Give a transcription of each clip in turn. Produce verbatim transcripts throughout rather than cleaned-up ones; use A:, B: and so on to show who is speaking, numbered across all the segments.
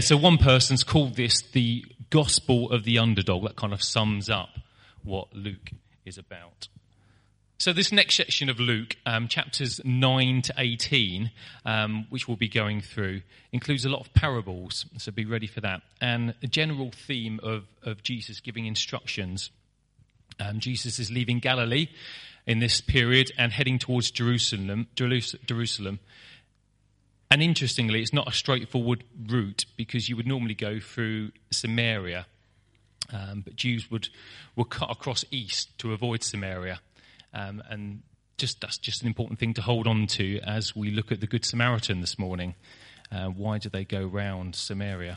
A: So one person's called this the gospel of the underdog. That kind of sums up what Luke is about. So this next section of Luke, um, chapters nine to eighteen, um, which we'll be going through, includes a lot of parables, so be ready for that. And a general theme of, of Jesus giving instructions. Um, Jesus is leaving Galilee in this period and heading towards Jerusalem. Jerusalem. And interestingly, it's not a straightforward route because you would normally go through Samaria, um, but Jews would, would cut across east to avoid Samaria. Um, and just that's just an important thing to hold on to as we look at the Good Samaritan this morning. Uh, why do they go round Samaria?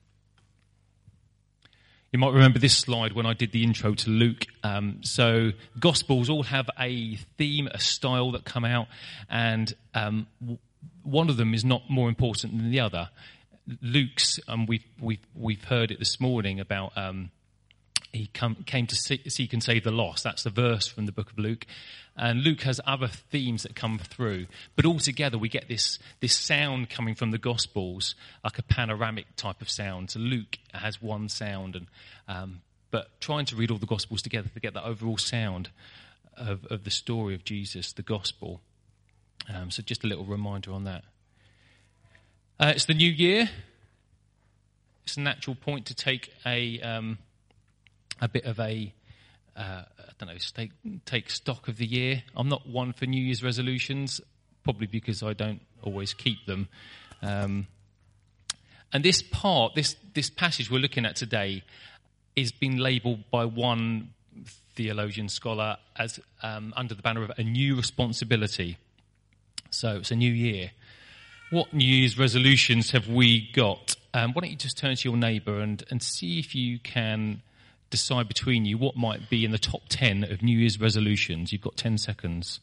A: You might remember this slide when I did the intro to Luke. Um, so Gospels all have a theme, a style that come out, and um, w- one of them is not more important than the other. Luke's, um, we've we've we've heard it this morning about. Um, He come, came to seek and save the lost. That's the verse from the book of Luke. And Luke has other themes that come through. But altogether, we get this, this sound coming from the Gospels, like a panoramic type of sound. So Luke has one sound. and um, But trying to read all the Gospels together to get that overall sound of, of the story of Jesus, the Gospel. Um, so just a little reminder on that. Uh, it's the new year. It's a natural point to take a... Um, a bit of a, uh, I don't know, take, take stock of the year. I'm not one for New Year's resolutions, probably because I don't always keep them. Um, and this part, this, this passage we're looking at today is been labelled by one theologian scholar as um, under the banner of a new responsibility. So it's a new year. What New Year's resolutions have we got? Um, why don't you just turn to your neighbour and, and see if you can... decide between you what might be in the top ten of New Year's resolutions. You've got ten seconds.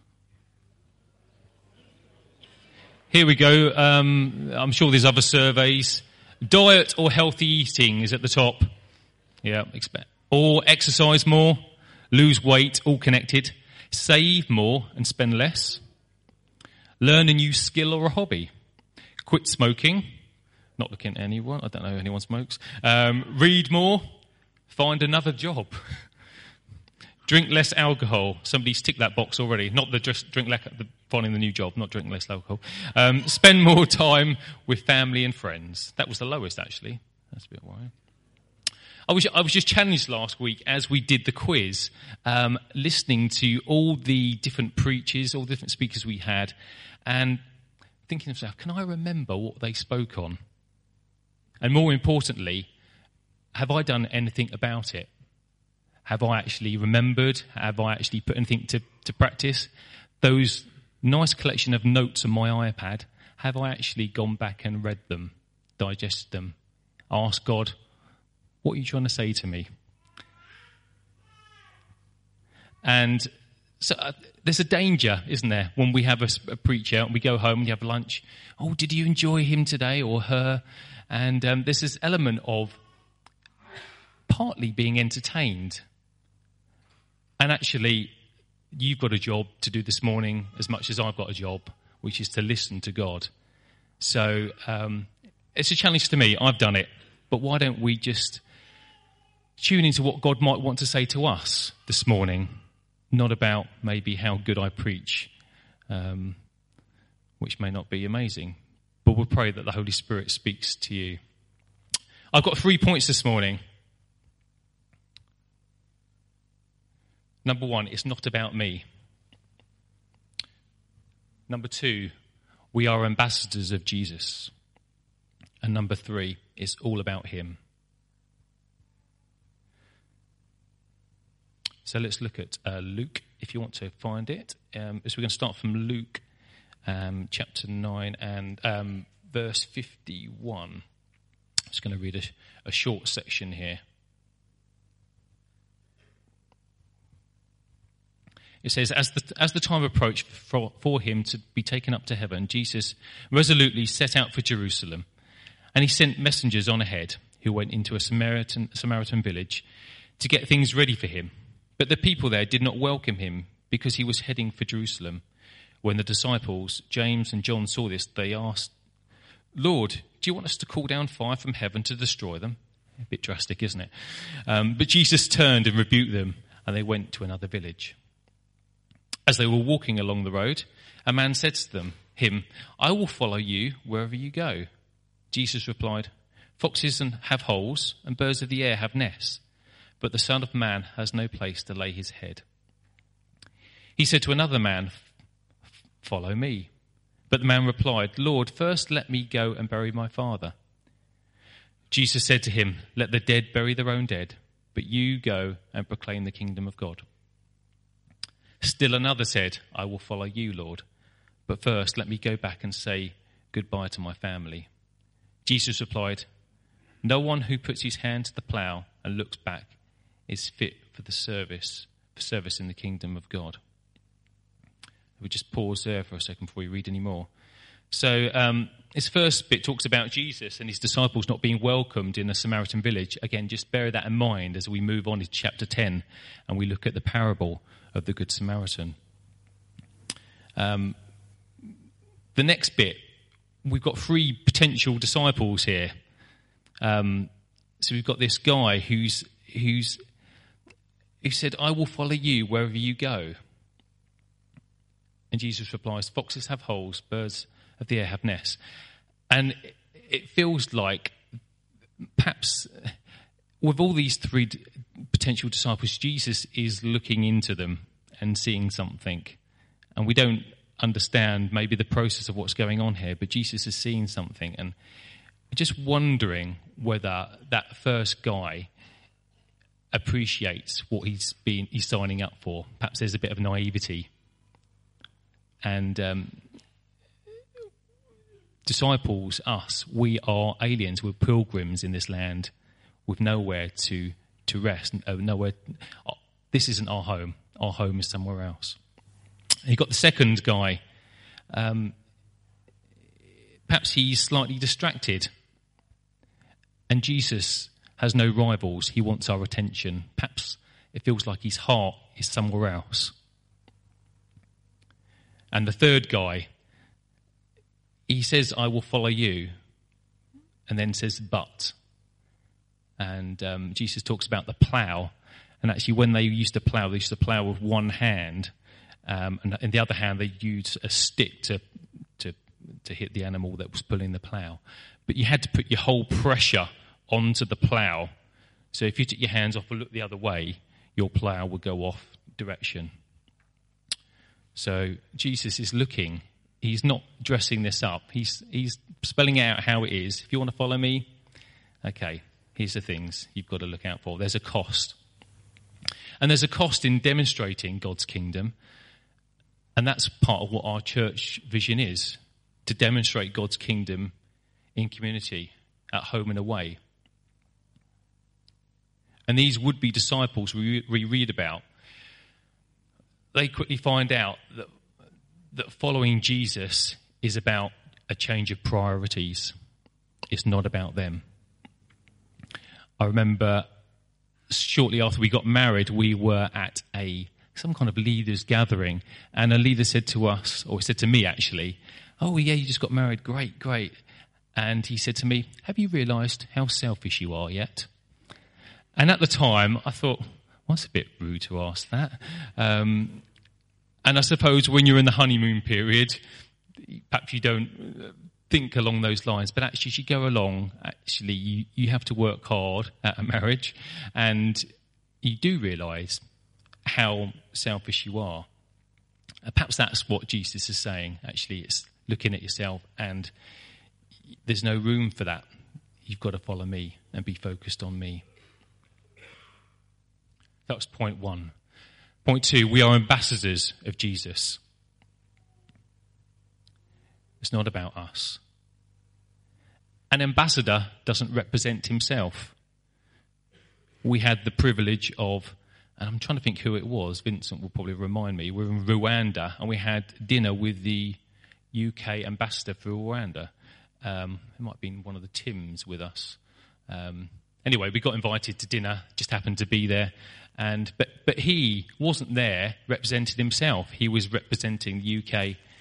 A: Here we go. Um, I'm sure there's other surveys. Diet or healthy eating is at the top. Yeah, expect. Or exercise more, lose weight, all connected. Save more and spend less. Learn a new skill or a hobby. Quit smoking. Not looking at anyone. I don't know if anyone smokes. Um, read more. Find another job. Drink less alcohol. Somebody's ticked that box already. Not the just drink less, the finding the new job, not drinking less alcohol. Um, spend more time with family and friends. That was the lowest, actually. That's a bit worrying. I was I was just challenged last week as we did the quiz, um, listening to all the different preachers, all the different speakers we had, and thinking to myself, can I remember what they spoke on? And more importantly, have I done anything about it? Have I actually remembered? Have I actually put anything to, to practice? Those nice collection of notes on my iPad, have I actually gone back and read them, digested them, asked God, what are you trying to say to me? And so uh, there's a danger, isn't there, when we have a, a preacher and we go home and you have lunch. Oh, did you enjoy him today or her? And um, there's this element of partly being entertained. And actually, you've got a job to do this morning as much as I've got a job, which is to listen to God. So um, it's a challenge to me. I've done it. But why don't we just tune into what God might want to say to us this morning, not about maybe how good I preach, um, which may not be amazing. But we'll pray that the Holy Spirit speaks to you. I've got three points this morning. Number one, it's not about me. Number two, we are ambassadors of Jesus. And number three, it's all about him. So let's look at uh, Luke, if you want to find it. Um, so we're going to start from Luke um, chapter nine and um, verse fifty-one. I'm just going to read a, a short section here. It says, as the, as the time approached for, for him to be taken up to heaven, Jesus resolutely set out for Jerusalem. And he sent messengers on ahead who went into a Samaritan, Samaritan village to get things ready for him. But the people there did not welcome him because he was heading for Jerusalem. When the disciples, James and John, saw this, they asked, Lord, do you want us to call down fire from heaven to destroy them? A bit drastic, isn't it? Um, but Jesus turned and rebuked them, and they went to another village. As they were walking along the road, a man said to them, him, I will follow you wherever you go. Jesus replied, foxes have holes, and birds of the air have nests, but the Son of Man has no place to lay his head. He said to another man, follow me. But the man replied, Lord, first let me go and bury my father. Jesus said to him, let the dead bury their own dead, but you go and proclaim the kingdom of God. Still another said, I will follow you, Lord, but first let me go back and say goodbye to my family. Jesus replied, no one who puts his hand to the plough and looks back is fit for the service, for service in the kingdom of God. We just pause there for a second before we read any more. So um, this first bit talks about Jesus and his disciples not being welcomed in a Samaritan village. Again, just bear that in mind as we move on to chapter ten and we look at the parable of the Good Samaritan. Um, the next bit, we've got three potential disciples here. Um, so we've got this guy who's who's who said, I will follow you wherever you go. And Jesus replies, foxes have holes, birds of the air have nests. And it feels like perhaps with all these three potential disciples, Jesus is looking into them and seeing something. And we don't understand maybe the process of what's going on here, but Jesus is seeing something. And just wondering whether that first guy appreciates what he's been he's signing up for. Perhaps there's a bit of naivety. And um, disciples, us, we are aliens. We're pilgrims in this land with nowhere to to rest. Uh, nowhere. Uh, this isn't our home. Our home is somewhere else. You've got the second guy. Um, perhaps he's slightly distracted. And Jesus has no rivals. He wants our attention. Perhaps it feels like his heart is somewhere else. And the third guy, he says, I will follow you, and then says, but. And um, Jesus talks about the plough. And actually, when they used to plough, they used to plough with one hand. Um, and in the other hand, they used a stick to, to, to hit the animal that was pulling the plough. But you had to put your whole pressure onto the plough. So if you took your hands off and looked the other way, your plough would go off direction. So Jesus is looking. He's not dressing this up. He's he's spelling out how it is. If you want to follow me, okay, here's the things you've got to look out for. There's a cost. And there's a cost in demonstrating God's kingdom. And that's part of what our church vision is, to demonstrate God's kingdom in community, at home and away. And these would-be disciples we, we read about, they quickly find out that, that following Jesus is about a change of priorities. It's not about them. I remember shortly after we got married, we were at a some kind of leaders gathering, and a leader said to us, or said to me actually, oh yeah, you just got married, great, great. And he said to me, have you realised how selfish you are yet? And at the time, I thought, well, that's a bit rude to ask that. Um, and I suppose when you're in the honeymoon period, perhaps you don't think along those lines. But actually, as you go along, actually, you, you have to work hard at a marriage. And you do realise how selfish you are. Uh, perhaps that's what Jesus is saying. Actually, it's looking at yourself, and there's no room for that. You've got to follow me and be focused on me. That was point one. Point two, we are ambassadors of Jesus. It's not about us. An ambassador doesn't represent himself. We had the privilege of, and I'm trying to think who it was, Vincent will probably remind me, we were in Rwanda and we had dinner with the U K ambassador for Rwanda. Um, it might have been one of the Tims with us. Um, anyway, we got invited to dinner, just happened to be there. And but but he wasn't there representing himself. He was representing the U K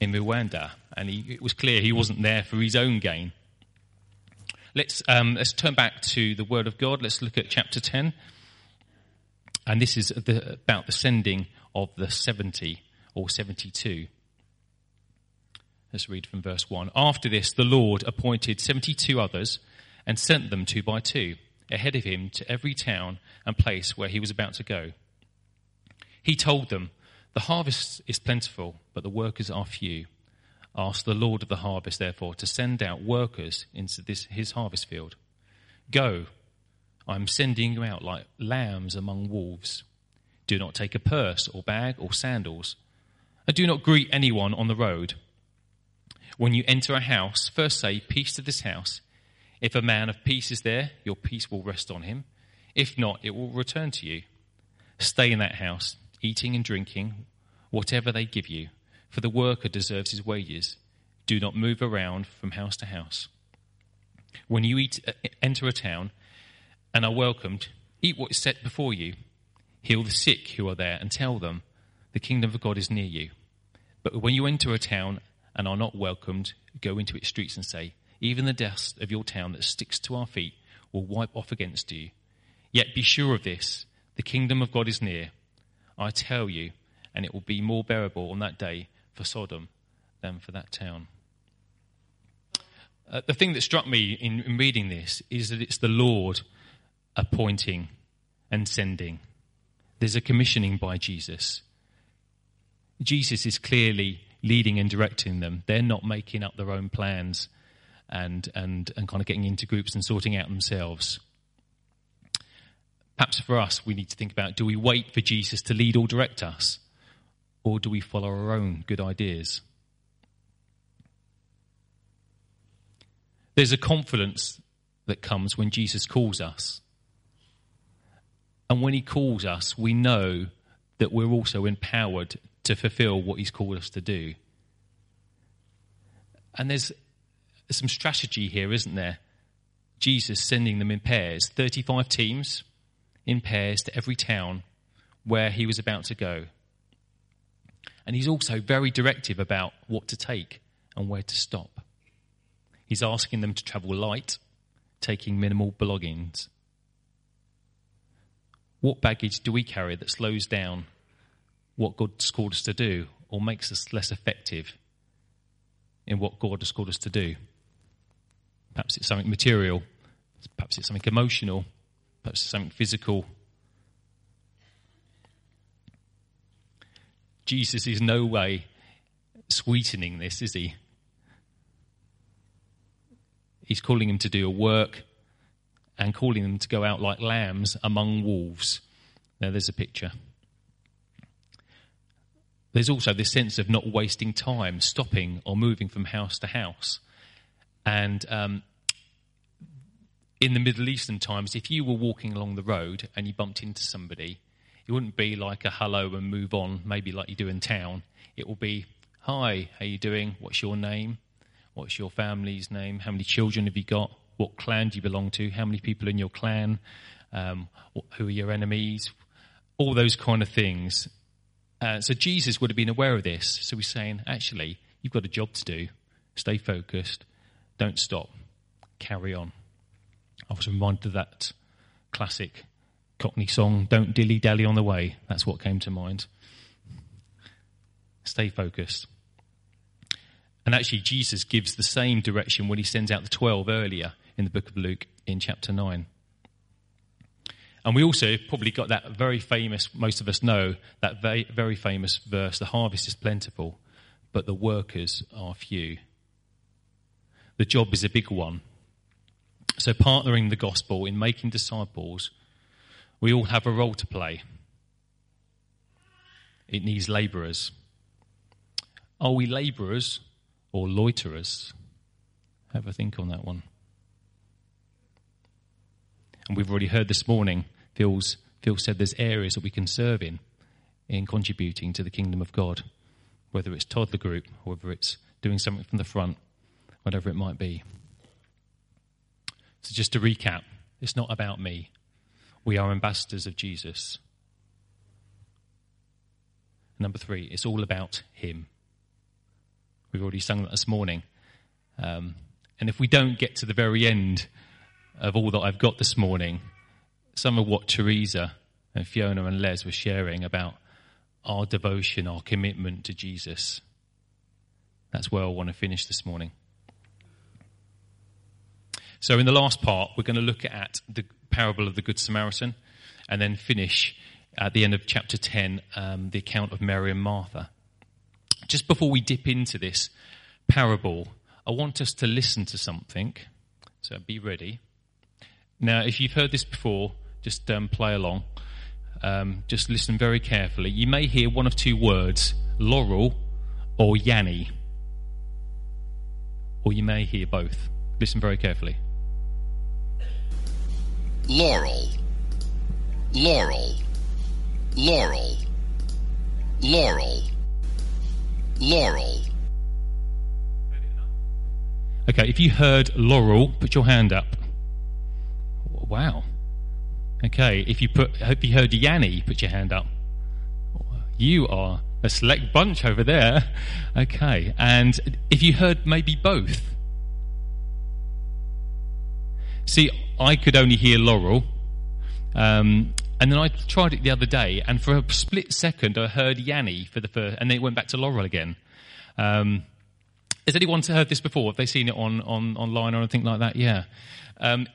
A: in Rwanda, and he, it was clear he wasn't there for his own gain. Let's um, let's turn back to the Word of God. Let's look at chapter ten, and this is the, about the sending of the seventy or seventy-two. Let's read from verse one. After this, the Lord appointed seventy-two others and sent them two by two ahead of him to every town and place where he was about to go. He told them, "The harvest is plentiful, but the workers are few. Ask the Lord of the harvest, therefore, to send out workers into this his harvest field. Go, I am sending you out like lambs among wolves. Do not take a purse or bag or sandals, and do not greet anyone on the road. When you enter a house, first say, 'Peace to this house.' If a man of peace is there, your peace will rest on him. If not, it will return to you. Stay in that house, eating and drinking whatever they give you, for the worker deserves his wages. Do not move around from house to house. When you eat, enter a town and are welcomed, eat what is set before you. Heal the sick who are there and tell them, 'The kingdom of God is near you.' But when you enter a town and are not welcomed, go into its streets and say, 'Even the dust of your town that sticks to our feet will wipe off against you.' Yet be sure of this, the kingdom of God is near. I tell you, and it will be more bearable on that day for Sodom than for that town." Uh, the thing that struck me in, in reading this is that it's the Lord appointing and sending. There's a commissioning by Jesus. Jesus is clearly leading and directing them. They're not making up their own plans and and and kind of getting into groups and sorting out themselves. Perhaps for us, we need to think about, do we wait for Jesus to lead or direct us? Or do we follow our own good ideas? There's a confidence that comes when Jesus calls us. And when he calls us, we know that we're also empowered to fulfill what he's called us to do. And there's some strategy here, isn't there? Jesus sending them in pairs, thirty-five teams in pairs to every town where he was about to go. And he's also very directive about what to take and where to stop. He's asking them to travel light, taking minimal belongings. What baggage do we carry that slows down what God's called us to do or makes us less effective in what God has called us to do? Perhaps it's something material, perhaps it's something emotional, perhaps it's something physical. Jesus is no way sweetening this, is he? He's calling them to do a work and calling them to go out like lambs among wolves. Now there's a picture. There's also this sense of not wasting time, stopping or moving from house to house. And um, in the Middle Eastern times, if you were walking along the road and you bumped into somebody, it wouldn't be like a hello and move on, maybe like you do in town. It will be, "Hi, how you doing? What's your name? What's your family's name? How many children have you got? What clan do you belong to? How many people in your clan? Um, who are your enemies?" All those kind of things. Uh, so Jesus would have been aware of this. So he's saying, actually, you've got a job to do. Stay focused. Don't stop. Carry on. I was reminded of that classic Cockney song, "Don't dilly-dally on the way." That's what came to mind. Stay focused. And actually, Jesus gives the same direction when he sends out the twelve earlier in the book of Luke in chapter nine. And we also probably got that very famous, most of us know, that very, very famous verse, "The harvest is plentiful, but the workers are few." The job is a big one. So partnering the gospel in making disciples, we all have a role to play. It needs labourers. Are we labourers or loiterers? Have a think on that one. And we've already heard this morning, Phil's, Phil said there's areas that we can serve in, in contributing to the kingdom of God, whether it's toddler group, or whether it's doing something from the front, whatever it might be. So just to recap, it's not about me. We are ambassadors of Jesus. Number three, it's all about him. We've already sung that this morning. Um, and if we don't get to the very end of all that I've got this morning, some of what Teresa and Fiona and Les were sharing about our devotion, our commitment to Jesus, that's where I want to finish this morning. So in the last part, we're going to look at the parable of the Good Samaritan and then finish at the end of chapter ten, um, the account of Mary and Martha. Just before we dip into this parable, I want us to listen to something, so be ready. Now, if you've heard this before, just um, play along. Um, just listen very carefully. You may hear one of two words, Laurel or Yanni. Or you may hear both. Listen very carefully.
B: Laurel, Laurel, Laurel, Laurel, Laurel.
A: Okay, if you heard Laurel, put your hand up. Wow. Okay, if you put, I hope you heard Yanni, put your hand up. You are a select bunch over there. Okay, and if you heard maybe both. See, I could only hear Laurel, um, and then I tried it the other day, and for a split second I heard Yanni for the first, and then it went back to Laurel again. Um, has anyone heard this before? Have they seen it on, on online or anything like that? Yeah. Um,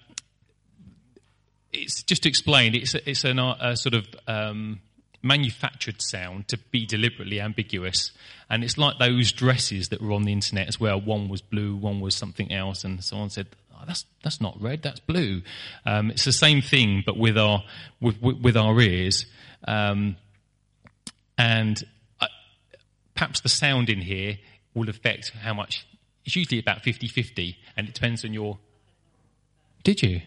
A: it's just to explain. It's a, it's an, a sort of um, manufactured sound to be deliberately ambiguous, and it's like those dresses that were on the internet as well. One was blue, one was something else, and someone said, oh, "That's that's not red, that's blue." Um, it's the same thing, but with our with with, with our ears, um, and uh, perhaps the sound in here will affect how much. It's usually about fifty-fifty, and it depends on your. Did you?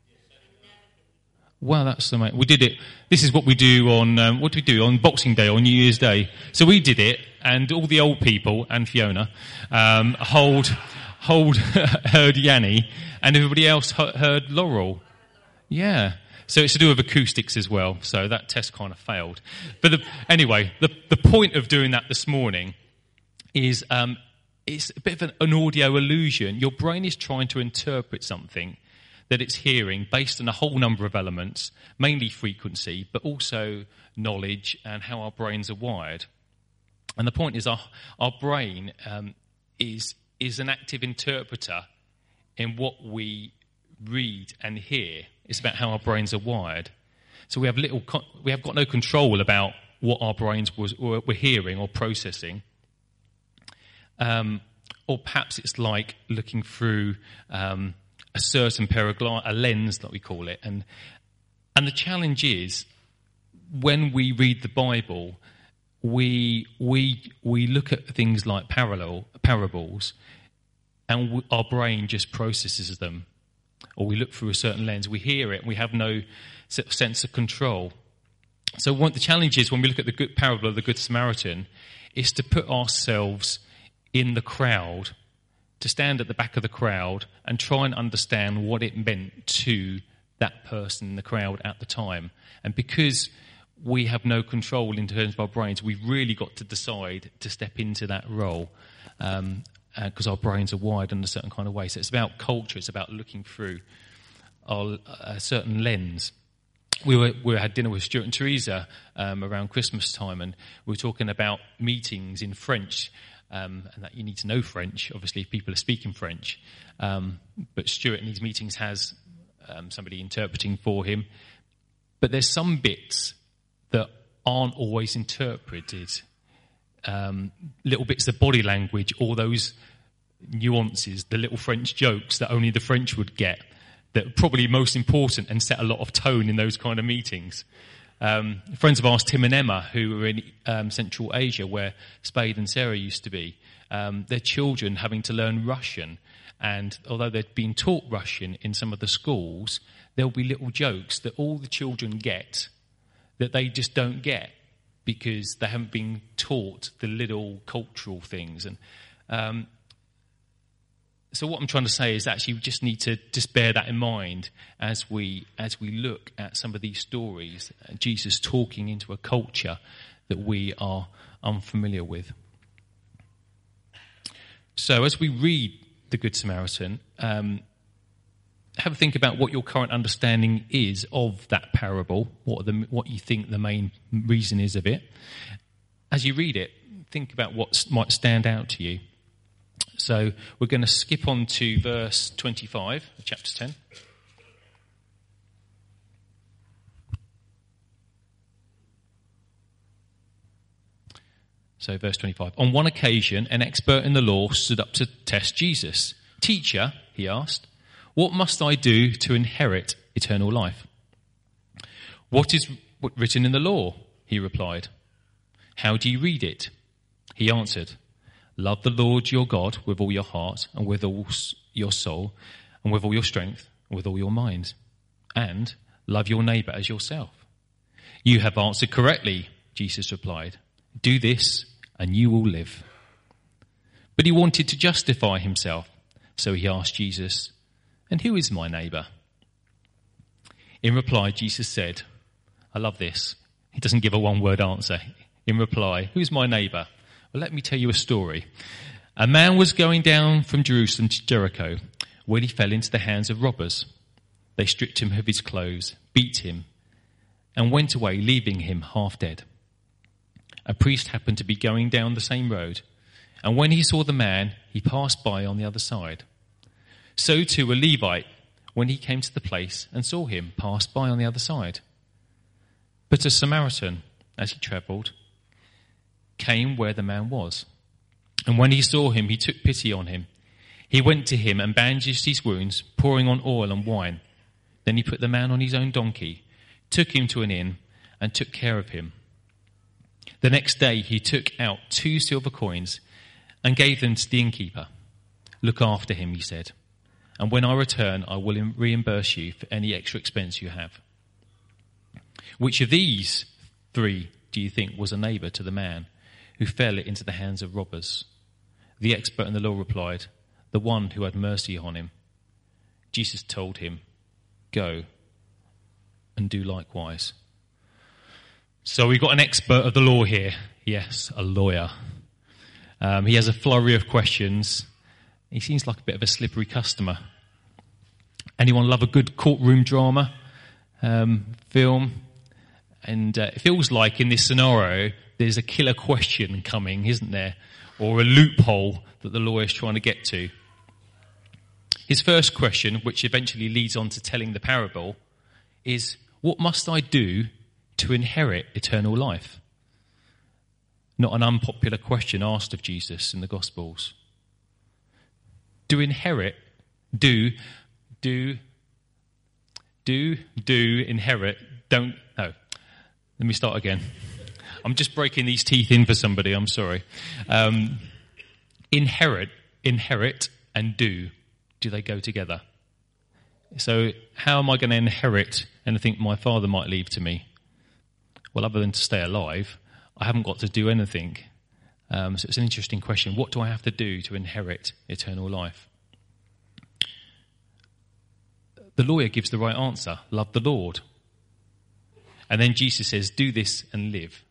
A: Wow, that's amazing. We did it. This is what we do on, um, what do we do? On Boxing Day or New Year's Day. So we did it, and all the old people, and Fiona, um, hold, hold, heard Yanni, and everybody else heard Laurel. Yeah. So it's to do with acoustics as well, so that test kind of failed. But the, anyway, the, the point of doing that this morning is um, it's a bit of an, an audio illusion. Your brain is trying to interpret something that it's hearing based on a whole number of elements, mainly frequency, but also knowledge and how our brains are wired. And the point is our, our brain um, is, is an active interpreter in what we read and hear. It's about how our brains are wired. So we have little, we have got no control about what our brains was, or were hearing or processing. Um, or perhaps it's like looking through um, a certain pair of gla- a lens, that we call it. And and the challenge is, when we read the Bible, we we we look at things like parallel parables, and we, our brain just processes them. Or we look through a certain lens, we hear it, we have no sense of control. So what the challenge is when we look at the good parable of the Good Samaritan is to put ourselves in the crowd, to stand at the back of the crowd and try and understand what it meant to that person in the crowd at the time. And because we have no control in terms of our brains, we've really got to decide to step into that role. Um, because uh, our brains are wired in a certain kind of way. So it's about culture, it's about looking through our, a certain lens. We were we had dinner with Stuart and Teresa um, around Christmas time, and we were talking about meetings in French, um, and that you need to know French, obviously, if people are speaking French. Um, but Stuart in these meetings has um, somebody interpreting for him. But there's some bits that aren't always interpreted. Um, little bits of body language, all those nuances, the little French jokes that only the French would get, that are probably most important and set a lot of tone in those kind of meetings. Um, friends of ours, Tim and Emma, who were in um, Central Asia, where Spade and Sarah used to be, um, their children having to learn Russian. And although they'd been taught Russian in some of the schools, there'll be little jokes that all the children get that they just don't get, because they haven't been taught the little cultural things. And um, so what I'm trying to say is actually we just need to just bear that in mind as we as we look at some of these stories, Jesus talking into a culture that we are unfamiliar with. So as we read the Good Samaritan, um, have a think about what your current understanding is of that parable, what, the, what you think the main reason is of it. As you read it, think about what might stand out to you. So we're going to skip on to verse twenty-five of chapter ten. So verse twenty-five. On one occasion, an expert in the law stood up to test Jesus. "Teacher," he asked, "what must I do to inherit eternal life?" "What is written in the law?" he replied. "How do you read it?" He answered, "Love the Lord your God with all your heart and with all your soul and with all your strength and with all your mind. And love your neighbour as yourself." "You have answered correctly," Jesus replied. "Do this and you will live." But he wanted to justify himself, so he asked Jesus, "And who is my neighbour?" In reply, Jesus said, I love this. He doesn't give a one-word answer. In reply, "Who's my neighbour?" Well, let me tell you a story. A man was going down from Jerusalem to Jericho when he fell into the hands of robbers. They stripped him of his clothes, beat him, and went away, leaving him half dead. A priest happened to be going down the same road, and when he saw the man, he passed by on the other side. So too a Levite, when he came to the place and saw him, passed by on the other side. But a Samaritan, as he travelled, came where the man was. And when he saw him, he took pity on him. He went to him and bandaged his wounds, pouring on oil and wine. Then he put the man on his own donkey, took him to an inn, and took care of him. The next day he took out two silver coins and gave them to the innkeeper. "Look after him," he said, "and when I return, I will reimburse you for any extra expense you have." Which of these three do you think was a neighbour to the man who fell into the hands of robbers? The expert in the law replied, "The one who had mercy on him." Jesus told him, "Go and do likewise." So we've got an expert of the law here. Yes, a lawyer. Um, he has a flurry of questions. He seems like a bit of a slippery customer. Anyone love a good courtroom drama um, film? And uh, it feels like in this scenario, there's a killer question coming, isn't there? Or a loophole that the lawyer's trying to get to. His first question, which eventually leads on to telling the parable, is, what must I do to inherit eternal life? Not an unpopular question asked of Jesus in the Gospels. Do inherit, do, do, do, do, inherit, don't, no. Let me start again. I'm just breaking these teeth in for somebody, I'm sorry. Um, inherit, inherit and do, do they go together? So how am I going to inherit anything my father might leave to me? Well, other than to stay alive, I haven't got to do anything. Um, so it's an interesting question. What do I have to do to inherit eternal life? The lawyer gives the right answer. Love the Lord. And then Jesus says, do this and live.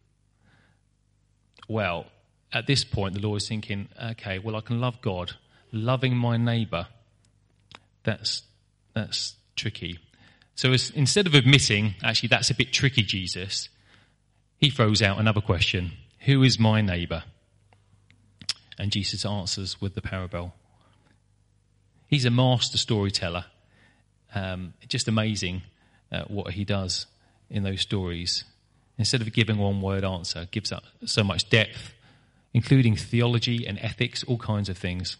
A: Well, at this point, the lawyer is thinking, okay, well, I can love God. Loving my neighbour, that's that's tricky. So as, instead of admitting, actually, that's a bit tricky, Jesus, he throws out another question. Who is my neighbour? And Jesus answers with the parable. He's a master storyteller. Um, just amazing uh, what he does in those stories. Instead of giving one word answer, gives up so much depth, including theology and ethics, all kinds of things.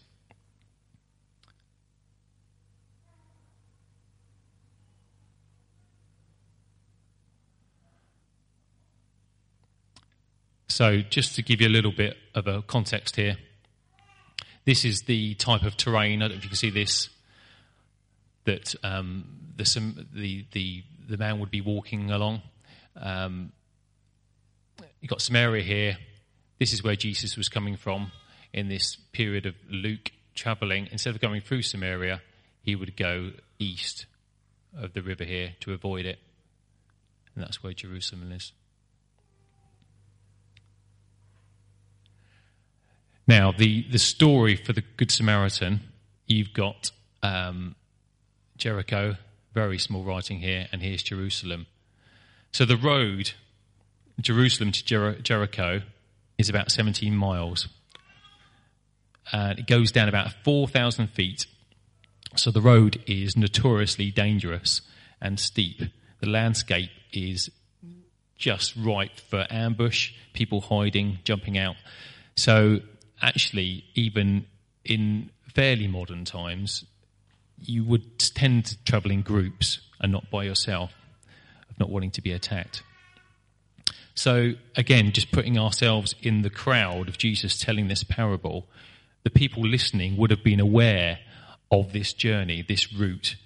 A: So just to give you a little bit of a context here, this is the type of terrain, I don't know if you can see this, that um, the, some, the, the, the man would be walking along. Um, you've got Samaria here. This is where Jesus was coming from in this period of Luke travelling. Instead of going through Samaria, he would go east of the river here to avoid it. And that's where Jerusalem is. Now, the, the story for the Good Samaritan, you've got um, Jericho, very small writing here, and here's Jerusalem. So the road, Jerusalem to Jer- Jericho, is about seventeen miles. And it goes down about four thousand feet. So the road is notoriously dangerous and steep. The landscape is just ripe for ambush, people hiding, jumping out. So actually, even in fairly modern times, you would tend to travel in groups and not by yourself, of not wanting to be attacked. So again, just putting ourselves in the crowd of Jesus telling this parable, the people listening would have been aware of this journey, this route.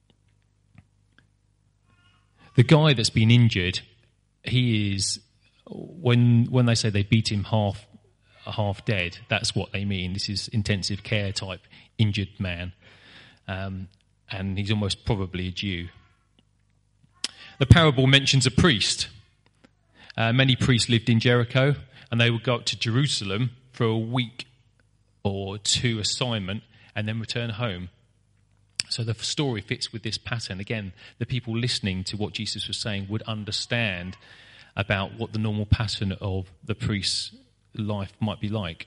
A: The guy that's been injured, he is, when when they say they beat him half half dead, that's what they mean. This is intensive care type injured man. Um, and he's almost probably a Jew. The parable mentions a priest. Uh, many priests lived in Jericho, and they would go up to Jerusalem for a week or two assignment and then return home. So the story fits with this pattern. Again, the people listening to what Jesus was saying would understand about what the normal pattern of the priest's life might be like.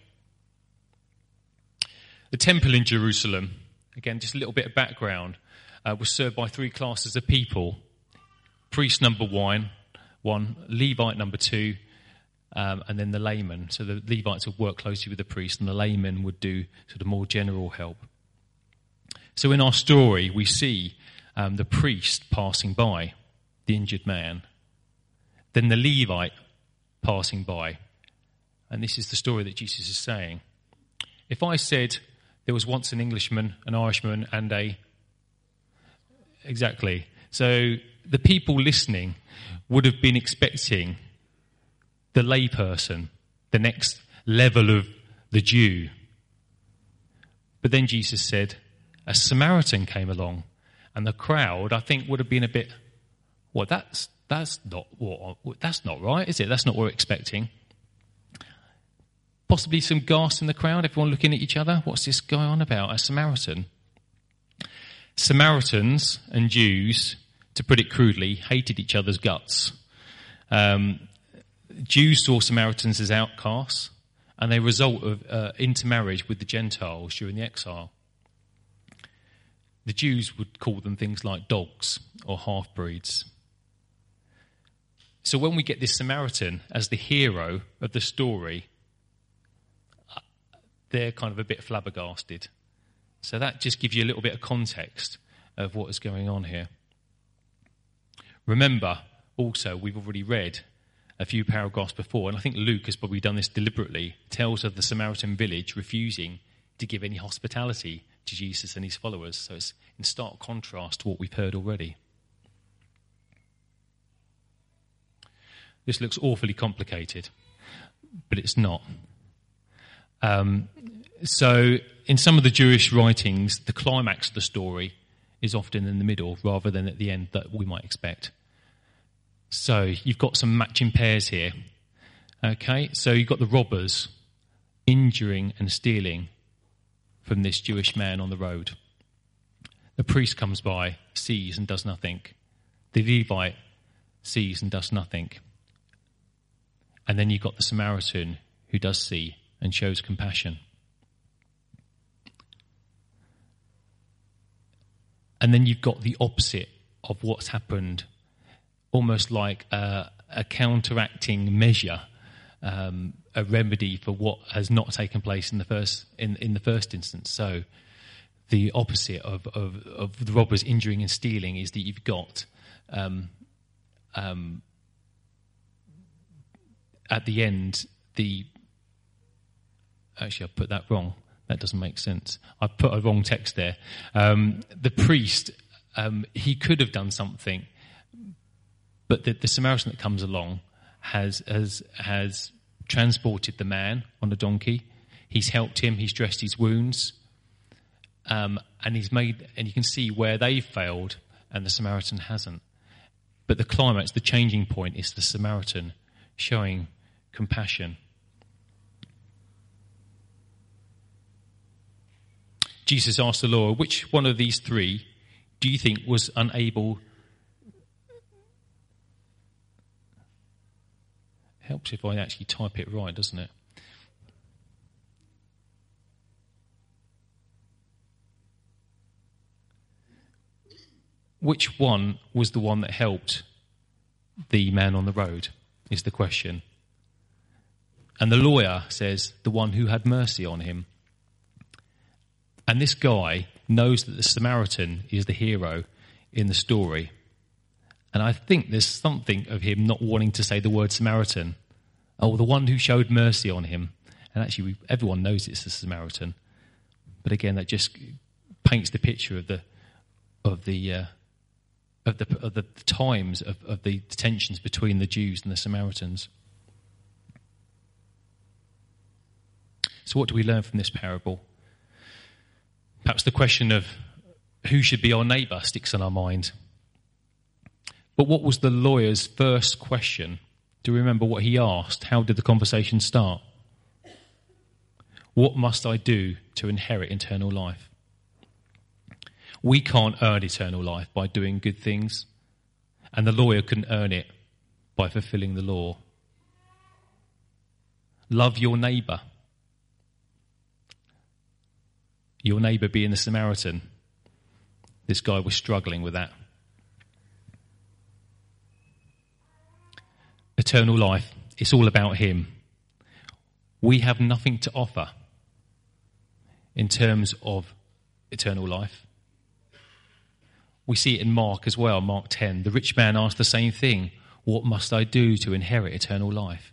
A: The temple in Jerusalem, again, just a little bit of background, uh, was served by three classes of people. Priest number one, one Levite number two, um, and then the layman. So the Levites would work closely with the priest, and the layman would do sort of more general help. So in our story, we see um, the priest passing by, the injured man, then the Levite passing by. And this is the story that Jesus is saying. If I said there was once an Englishman, an Irishman, and a... Exactly. So the people listening would have been expecting the layperson, the next level of the Jew. But then Jesus said, a Samaritan came along, and the crowd, I think, would have been a bit, well, that's that's not what that's not right, is it? That's not what we're expecting. Possibly some gasps in the crowd, everyone looking at each other. What's this going on about? A Samaritan. Samaritans and Jews, to put it crudely, hated each other's guts. Um, Jews saw Samaritans as outcasts, and they result of uh, intermarriage with the Gentiles during the exile. The Jews would call them things like dogs or half-breeds. So when we get this Samaritan as the hero of the story, they're kind of a bit flabbergasted. So that just gives you a little bit of context of what is going on here. Remember, also, we've already read a few paragraphs before, and I think Luke has probably done this deliberately, tells of the Samaritan village refusing to give any hospitality to Jesus and his followers. So it's in stark contrast to what we've heard already. This looks awfully complicated, but it's not. Um, so in some of the Jewish writings, the climax of the story is often in the middle rather than at the end that we might expect. So you've got some matching pairs here. Okay, so you've got the robbers injuring and stealing from this Jewish man on the road. The priest comes by, sees and does nothing. The Levite sees and does nothing. And then you've got the Samaritan who does see and shows compassion. And then you've got the opposite of what's happened, almost like a, a counteracting measure, um, a remedy for what has not taken place in the first in, in the first instance. So the opposite of, of, of the robbers injuring and stealing is that you've got um, um, at the end the actually I've put that wrong. That doesn't make sense. I put a wrong text there. Um, the priest, um, he could have done something, but the, the Samaritan that comes along has has has transported the man on a donkey. He's helped him. He's dressed his wounds, um, and he's made. And you can see where they failed, and the Samaritan hasn't. But the climax, the changing point, is the Samaritan showing compassion. Jesus asked the lawyer, which one of these three do you think was unable? Helps if I actually type it right, doesn't it? Which one was the one that helped the man on the road, is the question. And the lawyer says, the one who had mercy on him. And this guy knows that the Samaritan is the hero in the story. And I think there's something of him not wanting to say the word Samaritan. Oh, the one who showed mercy on him. And actually, we, everyone knows it's the Samaritan. But again, that just paints the picture of the of the uh, of the of the times of, of the tensions between the Jews and the Samaritans. So, what do we learn from this parable? Perhaps the question of who should be our neighbour sticks in our mind. But what was the lawyer's first question? Do you remember what he asked? How did the conversation start? What must I do to inherit eternal life? We can't earn eternal life by doing good things, and the lawyer couldn't earn it by fulfilling the law. Love your neighbour. Your neighbour being the Samaritan. This guy was struggling with that. Eternal life, it's all about him. We have nothing to offer in terms of eternal life. We see it in Mark as well, Mark ten. The rich man asked the same thing. What must I do to inherit eternal life?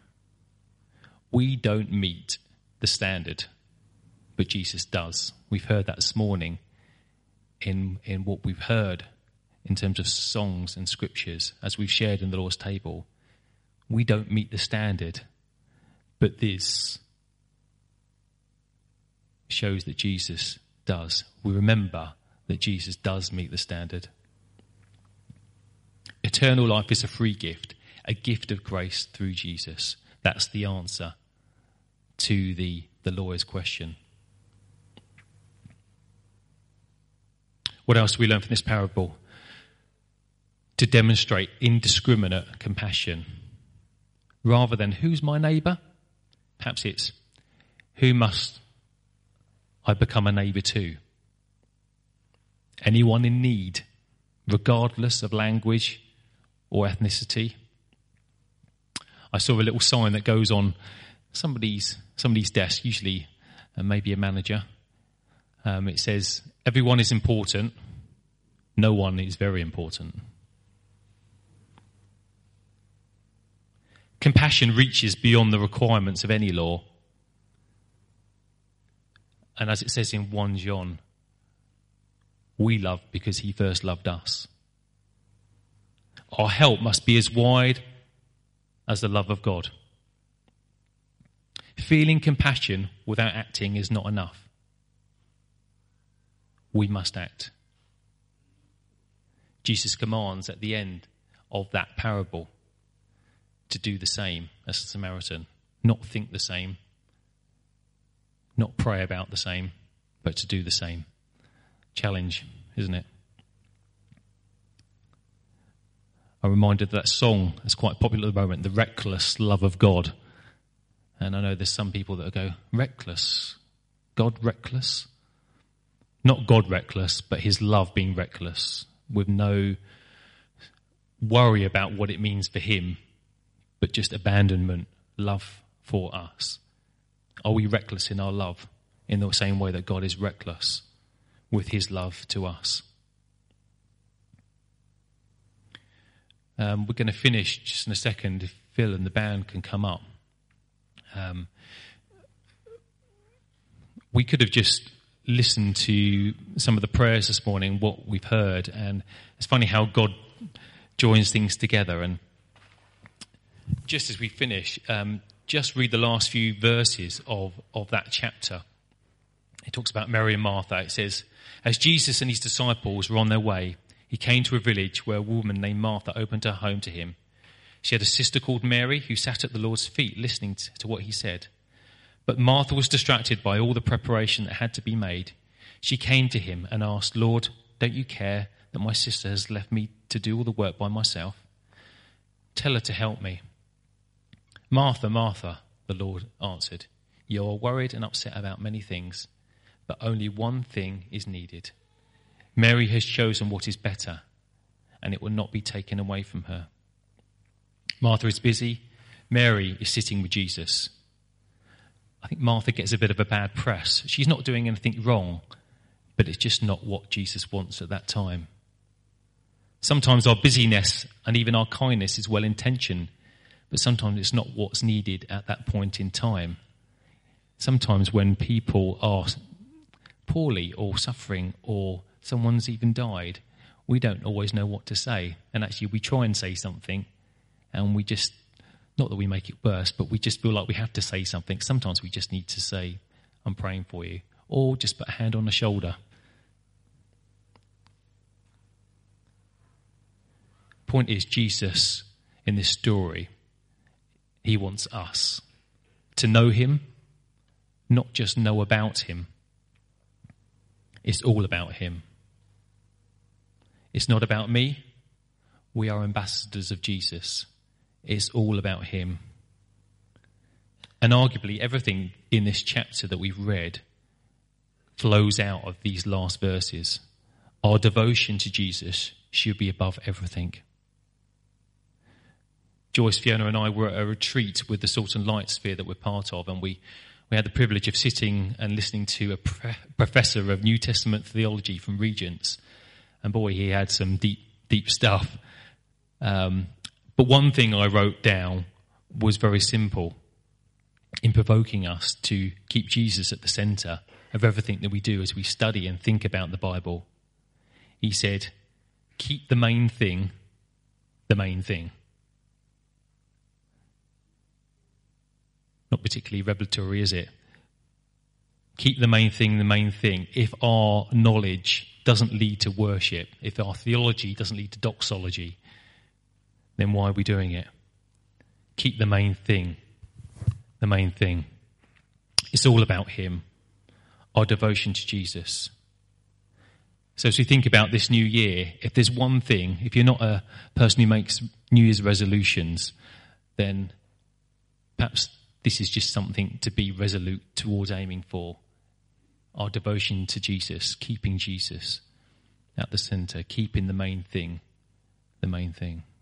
A: We don't meet the standard, but Jesus does. We've heard that this morning in, in what we've heard in terms of songs and scriptures, as we've shared in the Lord's table. We don't meet the standard, but this shows that Jesus does. We remember that Jesus does meet the standard. Eternal life is a free gift, a gift of grace through Jesus. That's the answer to the, the lawyer's question. What else do we learn from this parable? To demonstrate indiscriminate compassion. Rather than, who's my neighbour? Perhaps it's, who must I become a neighbour to? Anyone in need, regardless of language or ethnicity. I saw a little sign that goes on somebody's somebody's desk, usually uh, maybe a manager. Um, it says, everyone is important, no one is very important. Compassion reaches beyond the requirements of any law. And as it says in First John, we love because he first loved us. Our help must be as wide as the love of God. Feeling compassion without acting is not enough. We must act. Jesus commands at the end of that parable to do the same as the Samaritan. Not think the same, not pray about the same, but to do the same. Challenge, isn't it? I'm reminded of that song that's quite popular at the moment, The Reckless Love of God. And I know there's some people that go, reckless? God reckless? Not God reckless, but his love being reckless, with no worry about what it means for him, but just abandonment, love for us. Are we reckless in our love in the same way that God is reckless with his love to us? Um, we're going to finish just in a second if Phil and the band can come up. Um, we could have just listened to some of the prayers this morning, what we've heard, and it's funny how God joins things together. And just as we finish, um, just read the last few verses of, of that chapter. It talks about Mary and Martha. It says, as Jesus and his disciples were on their way, he came to a village where a woman named Martha opened her home to him. She had a sister called Mary who sat at the Lord's feet listening to what he said. But Martha was distracted by all the preparation that had to be made. She came to him and asked, "Lord, don't you care that my sister has left me to do all the work by myself? Tell her to help me." "Martha, Martha," the Lord answered, "you are worried and upset about many things, but only one thing is needed. Mary has chosen what is better, and it will not be taken away from her." Martha is busy. Mary is sitting with Jesus. I think Martha gets a bit of a bad press. She's not doing anything wrong, but it's just not what Jesus wants at that time. Sometimes our busyness and even our kindness is well-intentioned, but sometimes it's not what's needed at that point in time. Sometimes when people are poorly or suffering or someone's even died, we don't always know what to say. And actually we try and say something and we just, not that we make it worse, but we just feel like we have to say something. Sometimes we just need to say, "I'm praying for you," or just put a hand on the shoulder. Point is, Jesus, in this story, he wants us to know him, not just know about him. It's all about him. It's not about me. We are ambassadors of Jesus. It's all about him. And arguably everything in this chapter that we've read flows out of these last verses. Our devotion to Jesus should be above everything. Joyce, Fiona and I were at a retreat with the Salt and Light Sphere that we're part of, and we, we had the privilege of sitting and listening to a pre- professor of New Testament theology from Regents. And boy, he had some deep, deep stuff. Um, but one thing I wrote down was very simple in provoking us to keep Jesus at the centre of everything that we do as we study and think about the Bible. He said, keep the main thing the main thing. Not particularly revelatory, is it? Keep the main thing the main thing. If our knowledge doesn't lead to worship, if our theology doesn't lead to doxology, then why are we doing it? Keep the main thing the main thing. It's all about him, our devotion to Jesus. So as we think about this new year, if there's one thing, if you're not a person who makes New Year's resolutions, then perhaps this is just something to be resolute towards aiming for. Our devotion to Jesus, keeping Jesus at the centre, keeping the main thing the main thing.